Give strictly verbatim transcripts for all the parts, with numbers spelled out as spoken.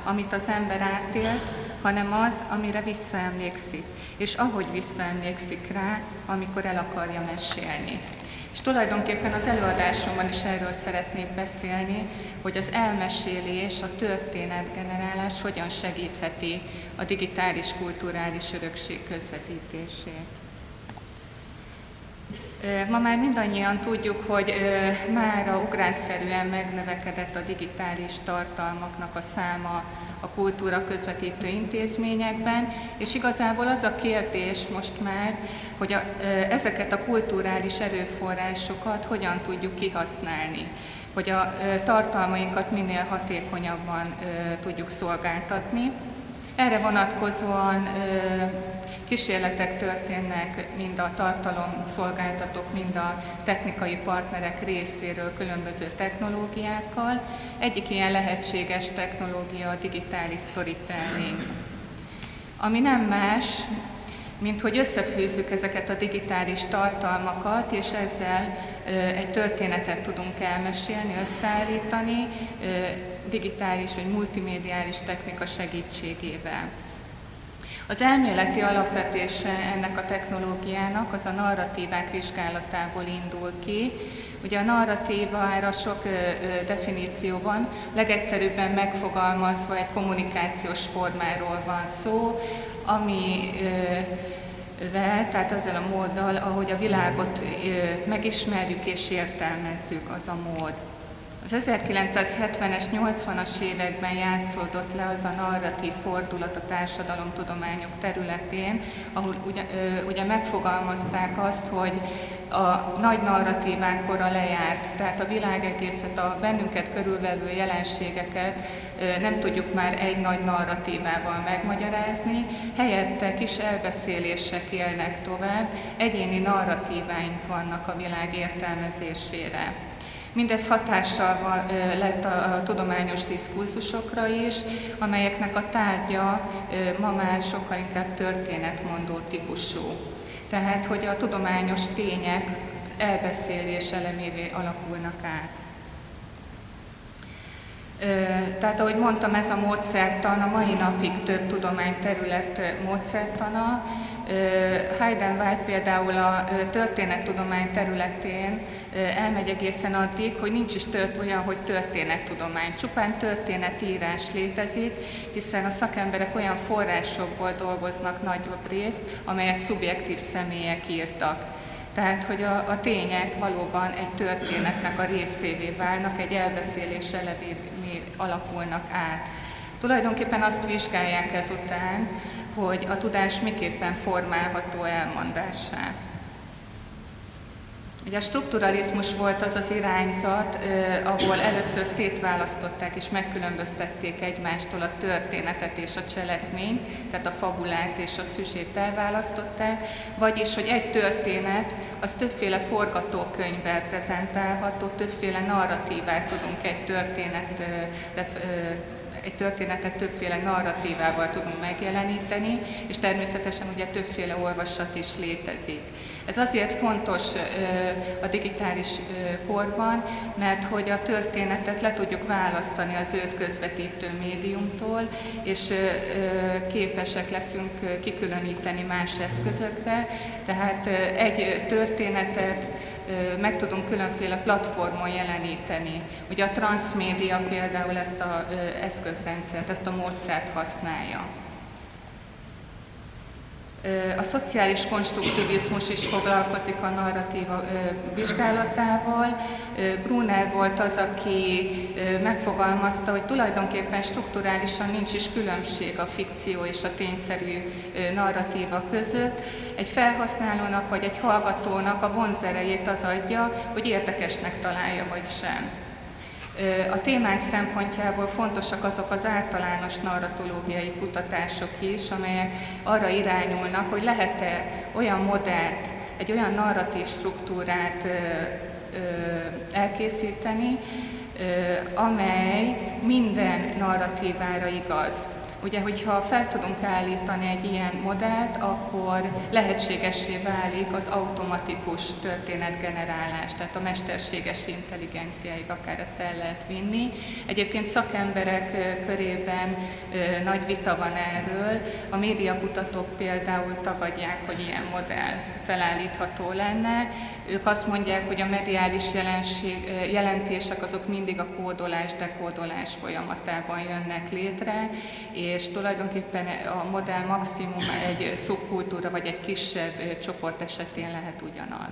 amit az ember átélt, hanem az, amire visszaemlékszik, és ahogy visszaemlékszik rá, amikor el akarja mesélni. És tulajdonképpen az előadásomban is erről szeretnék beszélni, hogy az elmesélés, a történetgenerálás hogyan segítheti a digitális kulturális örökség közvetítését. Ma már mindannyian tudjuk, hogy mára ugrásszerűen megnövekedett a digitális tartalmaknak a száma a kultúra közvetítő intézményekben, és igazából az a kérdés most már, hogy a, ezeket a kulturális erőforrásokat hogyan tudjuk kihasználni, hogy a tartalmainkat minél hatékonyabban tudjuk szolgáltatni. Erre vonatkozóan kísérletek történnek mind a tartalomszolgáltatók, mind a technikai partnerek részéről különböző technológiákkal. Egyik ilyen lehetséges technológia a digitális storytelling, ami nem más, mint hogy összefűzzük ezeket a digitális tartalmakat, és ezzel egy történetet tudunk elmesélni, összeállítani digitális vagy multimédiális technika segítségével. Az elméleti alapvetése ennek a technológiának az a narratívák vizsgálatából indul ki. Ugye a narratívára sok ö, ö, definíció van, legegyszerűbben megfogalmazva egy kommunikációs formáról van szó, ami ö, tehát ezzel a móddal, ahogy a világot ö, megismerjük és értelmezzük, az a mód. Az ezerkilencszázhetvenes, nyolcvanas években játszódott le az a narratív fordulat a társadalomtudományok területén, ahol ugye, ö, ugye megfogalmazták azt, hogy a nagy narratívák kora lejárt, tehát a világegészet, a bennünket körülvevő jelenségeket ö, nem tudjuk már egy nagy narratívával megmagyarázni, helyette kis elbeszélések élnek tovább, egyéni narratíváink vannak a világ értelmezésére. Mindez hatással lett a tudományos diszkurzusokra is, amelyeknek a tárgya ma már sokkal inkább történetmondó típusú. Tehát, hogy a tudományos tények elbeszélés elemévé alakulnak át. Tehát, ahogy mondtam, ez a módszertan a mai napig több tudományterület módszertana. Hayden White például a történettudomány területén elmegy egészen addig, hogy nincs is tört olyan, hogy történettudomány. Csupán történetírás létezik, hiszen a szakemberek olyan forrásokból dolgoznak nagyobb részt, amelyet szubjektív személyek írtak. Tehát, hogy a, a tények valóban egy történetnek a részévé válnak, egy elbeszélés elevévé alakulnak át. Tulajdonképpen azt vizsgálják ezután, hogy a tudás miképpen formálható elmondássá. Ugye a strukturalizmus volt az az irányzat, eh, ahol először szétválasztották és megkülönböztették egymástól a történetet és a cselekményt, tehát a fabulát és a szüzsét elválasztották, vagyis, hogy egy történet, az többféle forgatókönyvvel prezentálható, többféle narratívát tudunk egy történetre eh, egy történetet többféle narratívával tudunk megjeleníteni, és természetesen ugye többféle olvasat is létezik. Ez azért fontos a digitális korban, mert hogy a történetet le tudjuk választani az őt közvetítő médiumtól, és képesek leszünk kikülöníteni más eszközökre, tehát egy történetet meg tudunk különféle platformon jeleníteni. Ugye a transzmédia például ezt az eszközrendszert, ezt a módszert használja. A szociális konstruktivizmus is foglalkozik a narratíva vizsgálatával. Brunner volt az, aki megfogalmazta, hogy tulajdonképpen strukturálisan nincs is különbség a fikció és a tényszerű narratíva között. Egy felhasználónak vagy egy hallgatónak a vonzerejét az adja, hogy érdekesnek találja vagy sem. A témánk szempontjából fontosak azok az általános narratológiai kutatások is, amelyek arra irányulnak, hogy lehet-e olyan modellt, egy olyan narratív struktúrát elkészíteni, amely minden narratívára igaz. Ugye, hogyha fel tudunk állítani egy ilyen modellt, akkor lehetségessé válik az automatikus történetgenerálás, tehát a mesterséges intelligenciáig akár ezt el lehet vinni. Egyébként szakemberek körében nagy vita van erről. A médiakutatók például tagadják, hogy ilyen modell felállítható lenne. Ők azt mondják, hogy a mediális jelenség, jelentések azok mindig a kódolás, dekódolás folyamatában jönnek létre, és tulajdonképpen a modell maximum egy szubkultúra vagy egy kisebb csoport esetén lehet ugyanaz.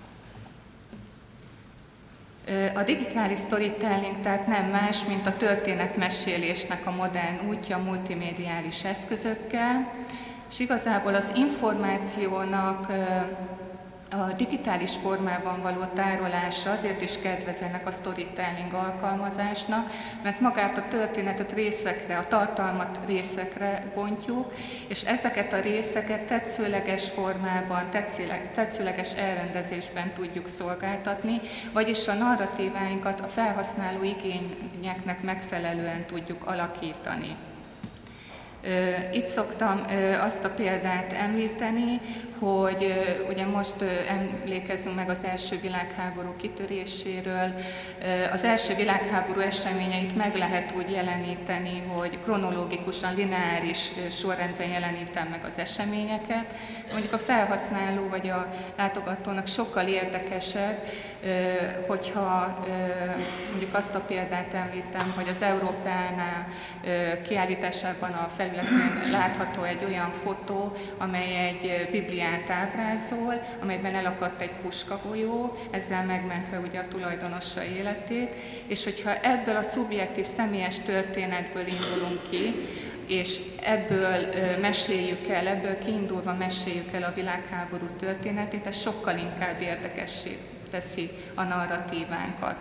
A digitális storytelling tehát nem más, mint a történetmesélésnek a modern útja multimédiális eszközökkel, és igazából az információnak a digitális formában való tárolása azért is kedvez ennek a storytelling alkalmazásnak, mert magát a történetet részekre, a tartalmat részekre bontjuk, és ezeket a részeket tetszőleges formában, tetszőleges elrendezésben tudjuk szolgáltatni, vagyis a narratíváinkat a felhasználó igényeknek megfelelően tudjuk alakítani. Itt szoktam azt a példát említeni, hogy ugye most emlékezzünk meg az első világháború kitöréséről. Az első világháború eseményeit meg lehet úgy jeleníteni, hogy kronológikusan, lineáris sorrendben jelenítem meg az eseményeket. Mondjuk a felhasználó vagy a látogatónak sokkal érdekesebb, hogyha mondjuk azt a példát említem, hogy az Európánál kiállításában a felületén látható egy olyan fotó, amely egy bibliát ábrázol, amelyben elakadt egy puskagolyó, ezzel megmentve ugye a tulajdonosa életét, és hogyha ebből a szubjektív személyes történetből indulunk ki, és ebből meséljük el, ebből kiindulva meséljük el a világháború történetét, ez sokkal inkább érdekessé teszi a narratívánkat.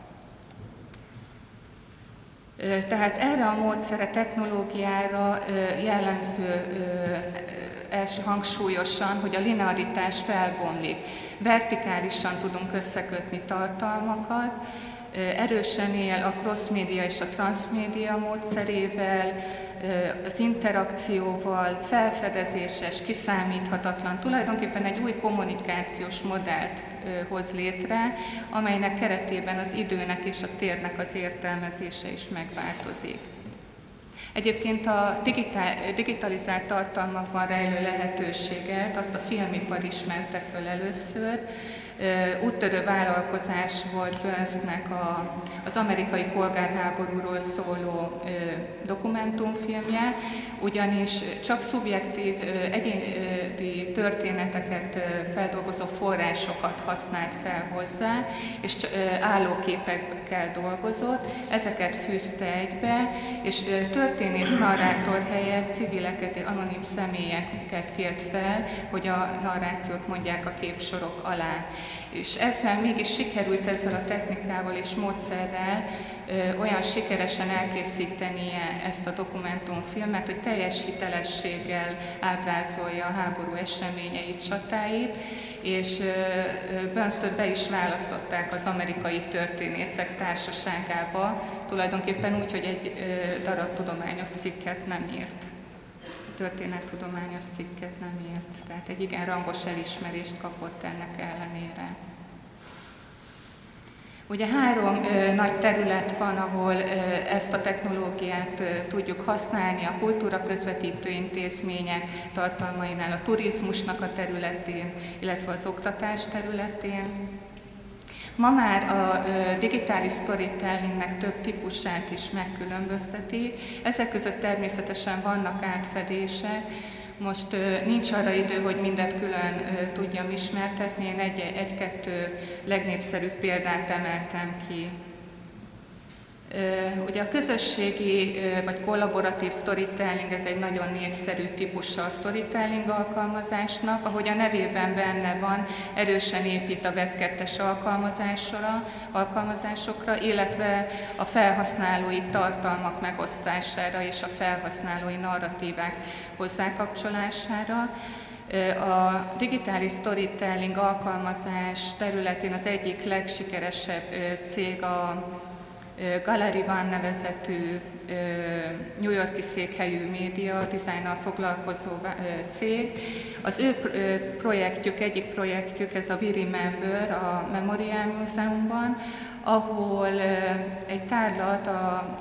Tehát erre a módszere, technológiára jellemző hangsúlyosan, hogy a linearitás felbomlik. Vertikálisan tudunk összekötni tartalmakat, erősen él a cross-média és a transmédia módszerével, az interakcióval, felfedezéses, kiszámíthatatlan, tulajdonképpen egy új kommunikációs modellt hoz létre, amelynek keretében az időnek és a térnek az értelmezése is megváltozik. Egyébként a digitál, digitalizált tartalmakban rejlő lehetőséget azt a filmipar ismerte föl először. Úttörő vállalkozás volt Burnsnek a, az amerikai polgárháborúról szóló dokumentumfilmje, ugyanis csak szubjektív egyéni történeteket feldolgozó forrásokat használt fel hozzá, és állóképekkel dolgozott, ezeket fűzte egybe, és történész narrátor helyett civileket, anonim személyeket kért fel, hogy a narrációt mondják a képsorok alá. És ezzel mégis sikerült ezzel a technikával és módszerrel ö, olyan sikeresen elkészítenie ezt a dokumentumfilmet, hogy teljes hitelességgel ábrázolja a háború eseményeit, csatáit, és Burns-t be is választották az amerikai történészek társaságába, tulajdonképpen úgy, hogy egy ö, darab tudományos cikket nem írt. Történettudományos cikket nem írt, tehát egy igen rangos elismerést kapott ennek ellenére. Ugye három ö, nagy terület van, ahol ö, ezt a technológiát ö, tudjuk használni, a kultúra közvetítő intézmények tartalmainál, a turizmusnak a területén, illetve az oktatás területén. Ma már a digitális storytellingnek több típusát is megkülönbözteti. Ezek között természetesen vannak átfedések. Most nincs arra idő, hogy mindet külön tudjam ismertetni. Én egy, egy-kettő legnépszerűbb példát emeltem ki. Ugye a közösségi vagy kollaboratív storytelling, ez egy nagyon népszerű típusa a storytelling alkalmazásnak, ahogy a nevében benne van, erősen épít a web kettes alkalmazásra, alkalmazásokra, illetve a felhasználói tartalmak megosztására és a felhasználói narratívák hozzákapcsolására. A digitális storytelling alkalmazás területén az egyik legsikeresebb cég a Gallery One nevezetű New York-i székhelyű média dizájnnal foglalkozó cég. Az ő projektjük, egyik projektjük ez a We Remember a Memorial Múzeumban, ahol egy tárlat a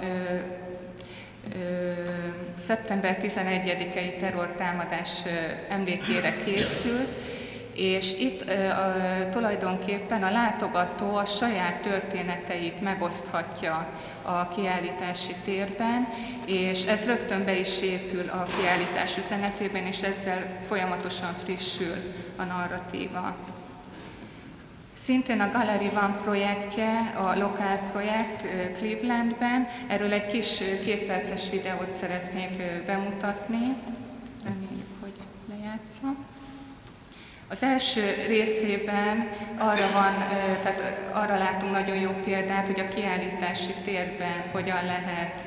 szeptember tizenegyedikei terrortámadás emlékére készült, és itt a, tulajdonképpen a látogató a saját történeteit megoszthatja a kiállítási térben, és ez rögtön be is épül a kiállítás üzenetében, és ezzel folyamatosan frissül a narratíva. Szintén a Gallery One projektje, a lokál projekt Clevelandben, erről egy kis kétperces videót szeretnék bemutatni. Reméljük, hogy lejátszom. Az első részében arra, van, tehát arra látunk nagyon jó példát, hogy a kiállítási térben hogyan lehet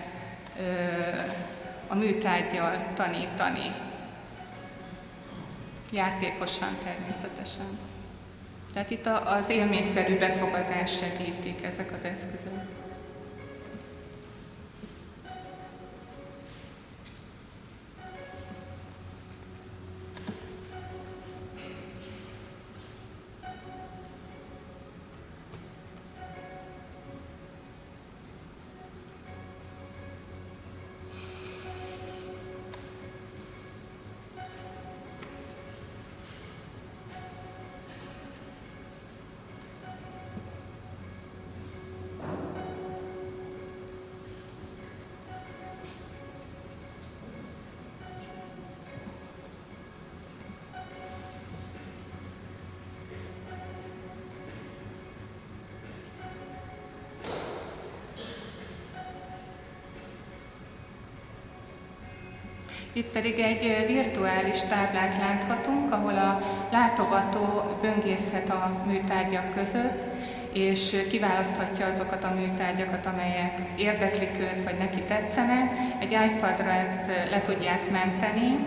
a műtárggyal tanítani. Játékosan természetesen. Tehát itt az élményszerű befogadás segítik ezek az eszközök. Itt pedig egy virtuális táblát láthatunk, ahol a látogató böngészhet a műtárgyak között, és kiválaszthatja azokat a műtárgyakat, amelyek érdeklik őt, vagy neki tetszenek. Egy iPadra ezt le tudják menteni.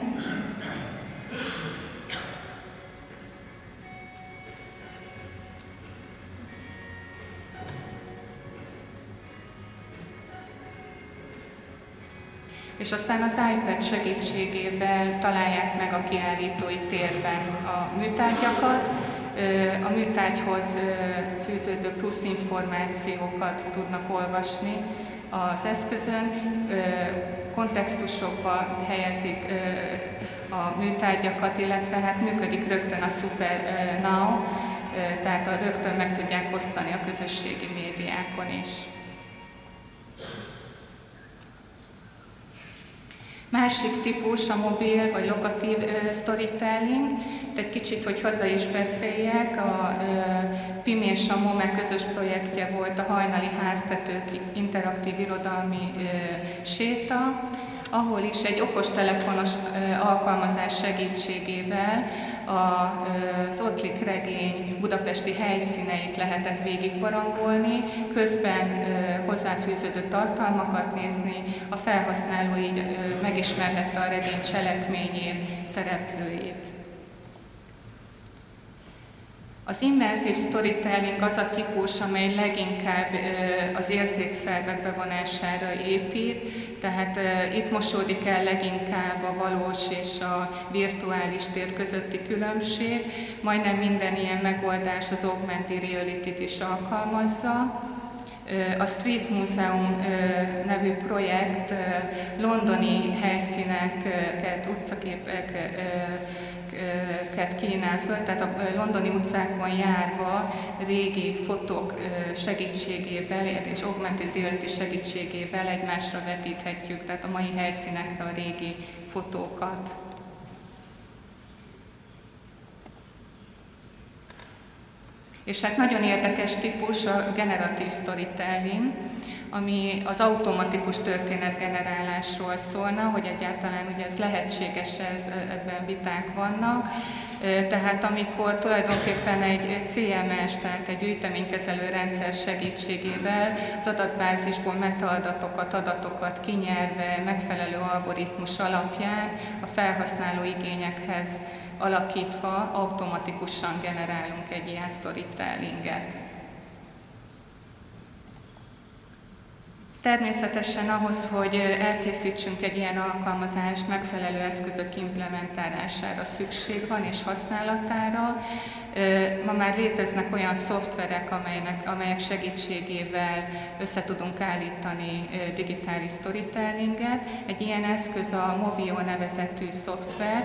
És aztán az iPad segítségével találják meg a kiállítói térben a műtárgyakat, a műtárgyhoz fűződő plusz információkat tudnak olvasni az eszközön, kontextusokba helyezik a műtárgyakat, illetve hát működik rögtön a Super Now, tehát a rögtön meg tudják osztani a közösségi médiákon is. Másik típus a mobil vagy lokatív uh, storytelling, egy kicsit, hogy haza is beszéljek, a uh, Pim és a MOME közös projektje volt a Hajnali Háztetők interaktív irodalmi uh, séta, ahol is egy okostelefonos uh, alkalmazás segítségével a, uh, az Ottlik regény budapesti helyszíneit lehetett végigbarangolni, közben uh, hozzáfűződő tartalmakat nézni, a felhasználó így uh, megismerhette a regény cselekményét, szereplőit. Az immerzív storytelling az a típus, amely leginkább az érzékszervek bevonására épít, tehát itt mosódik el leginkább a valós és a virtuális tér közötti különbség. Majdnem minden ilyen megoldás az augmented reality-t is alkalmazza. A Street Museum nevű projekt londoni helyszíneket, utcaképeket kínál föl, tehát a londoni utcákon járva régi fotók segítségével és augmented reality segítségével egymásra vetíthetjük, tehát a mai helyszínekre a régi fotókat. És hát nagyon érdekes típus a generatív storytelling, ami az automatikus történetgenerálásról szólna, hogy egyáltalán ugye ez lehetséges, ez, ebben viták vannak. Tehát amikor tulajdonképpen egy cé em es, tehát egy gyűjteménykezelő rendszer segítségével az adatbázisból metaadatokat, adatokat kinyerve megfelelő algoritmus alapján a felhasználó igényekhez alakítva automatikusan generálunk egy ilyen storytellinget. Természetesen ahhoz, hogy elkészítsünk egy ilyen alkalmazást, megfelelő eszközök implementálására szükség van és használatára. Ma már léteznek olyan szoftverek, amelynek, amelyek segítségével össze tudunk állítani digitális storytellinget. Egy ilyen eszköz a Movio nevezetű szoftver.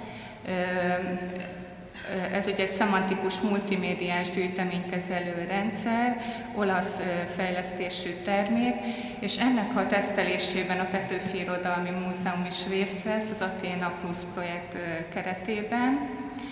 Ez ugye egy szemantikus multimédiás gyűjteménykezelő rendszer, olasz fejlesztésű termék, és ennek a tesztelésében a Petőfi Irodalmi Múzeum is részt vesz az Athena Plus projekt keretében.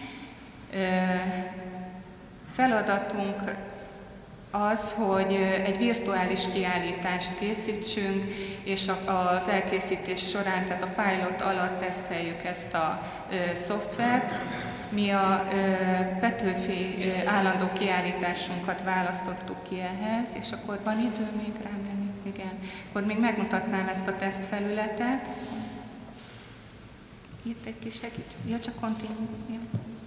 Feladatunk az, hogy egy virtuális kiállítást készítsünk, és az elkészítés során, tehát a pilot alatt teszteljük ezt a szoftvert. Mi a Petőfi állandó kiállításunkat választottuk ki ehhez, és akkor van idő még rámenni? Igen. Akkor még megmutatnám ezt a tesztfelületet. Itt egy kis segíts. Ja, csak continue. Ja.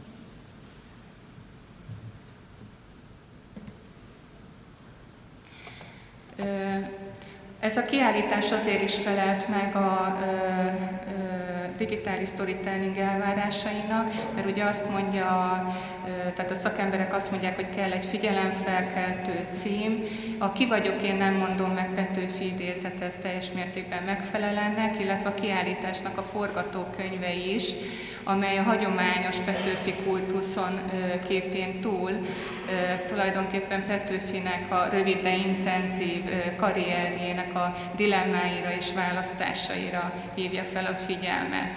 Ez a kiállítás azért is felelt meg a ö, ö, digitális storytelling elvárásainak, mert ugye azt mondja, ö, tehát a szakemberek azt mondják, hogy kell egy figyelemfelkeltő cím. A Ki vagyok, én nem mondom meg Petőfi idézet, ez teljes mértékben megfelel ennek, illetve a kiállításnak a forgatókönyve is, amely a hagyományos Petőfi kultuszon képén túl tulajdonképpen Petőfinek a rövid, de intenzív karrierjének a dilemmáira és választásaira hívja fel a figyelmet.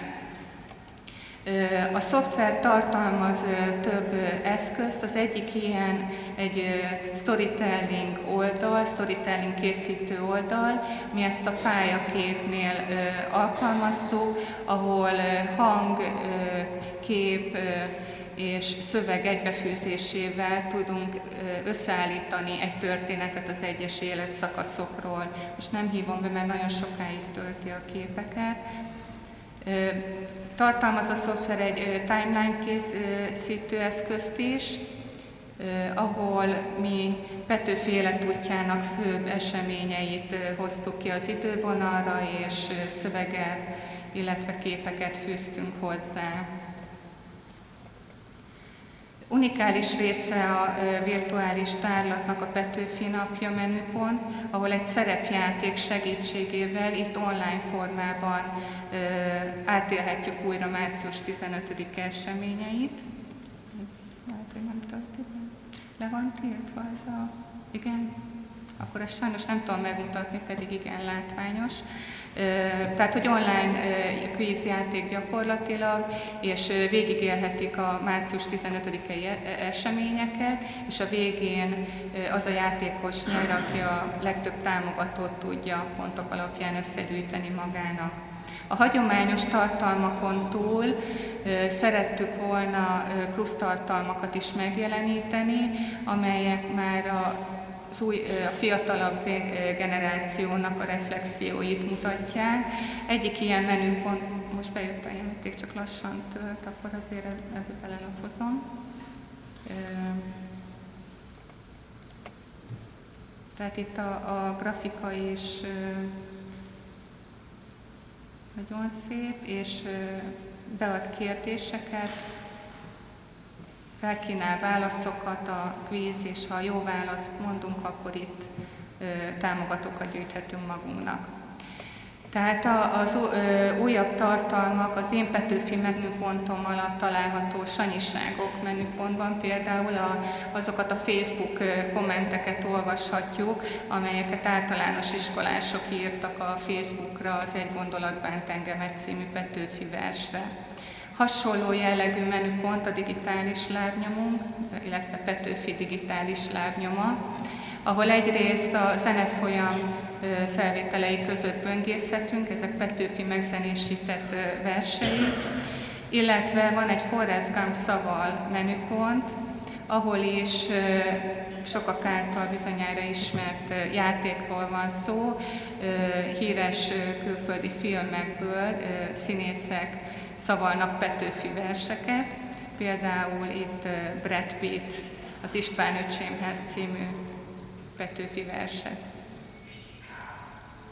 A szoftver tartalmaz több eszközt, az egyik ilyen egy storytelling oldal, storytelling készítő oldal. Mi ezt a pályaképnél alkalmaztuk, ahol hang, kép és szöveg egybefűzésével tudunk összeállítani egy történetet az egyes életszakaszokról. Most nem hívom be, mert nagyon sokáig tölti a képeket. Tartalmaz a szoftver egy timeline készítő eszközt is, ahol mi Petőfi életútjának főbb eseményeit hoztuk ki az idővonalra, és szöveget, illetve képeket fűztünk hozzá. Unikális része a virtuális tárlatnak a Petőfi napja menüpont, ahol egy szerepjáték segítségével itt online formában ö, átélhetjük újra március tizenötödike eseményeit. Ez lehet, hogy nem tölti be. Le van tiltva ez a... Igen? Akkor ezt sajnos nem tudom megmutatni, pedig igen látványos. Tehát, hogy online kvízjáték gyakorlatilag, és végigélhetik a március tizenötödikei eseményeket, és a végén az a játékos nyer, aki a legtöbb támogatót tudja pontok alapján összegyűjteni magának. A hagyományos tartalmakon túl szerettük volna plusz tartalmakat is megjeleníteni, amelyek már a az új, a fiatalabb generációnak a reflexióit mutatják. Egyik ilyen menüpont, most bejött a jelenték, csak lassan tölt, akkor azért ebből belelapozom. Tehát itt a, a grafika is nagyon szép, és bead kérdéseket, felkínál válaszokat a kvíz, és ha jó választ mondunk, akkor itt ö, támogatókat gyűjthetünk magunknak. Tehát az ö, újabb tartalmak az Én Petőfi menüpontom alatt található sanyiságok menüpontban például a, azokat a Facebook kommenteket olvashatjuk, amelyeket általános iskolások írtak a Facebookra az Egy gondolat bánt engemet című Petőfi versre. Hasonló jellegű menüpont a digitális lábnyomunk, illetve Petőfi digitális lábnyoma, ahol egyrészt a zenefolyam felvételei között böngészhetünk, ezek Petőfi megzenésített versei, illetve van egy Forrest Gump szaval menüpont, ahol is sokak által bizonyára ismert játékról van szó, híres külföldi filmekből színészek szavalnak Petőfi verseket, például itt Brad Pitt, az István öcsémhez című Petőfi verset.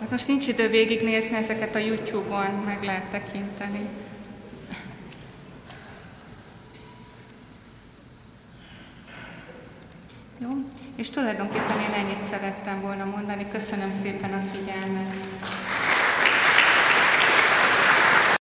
Hát most nincs idő végignézni, ezeket a YouTube-on meg lehet tekinteni. Jó, és tulajdonképpen én ennyit szerettem volna mondani. Köszönöm szépen a figyelmet.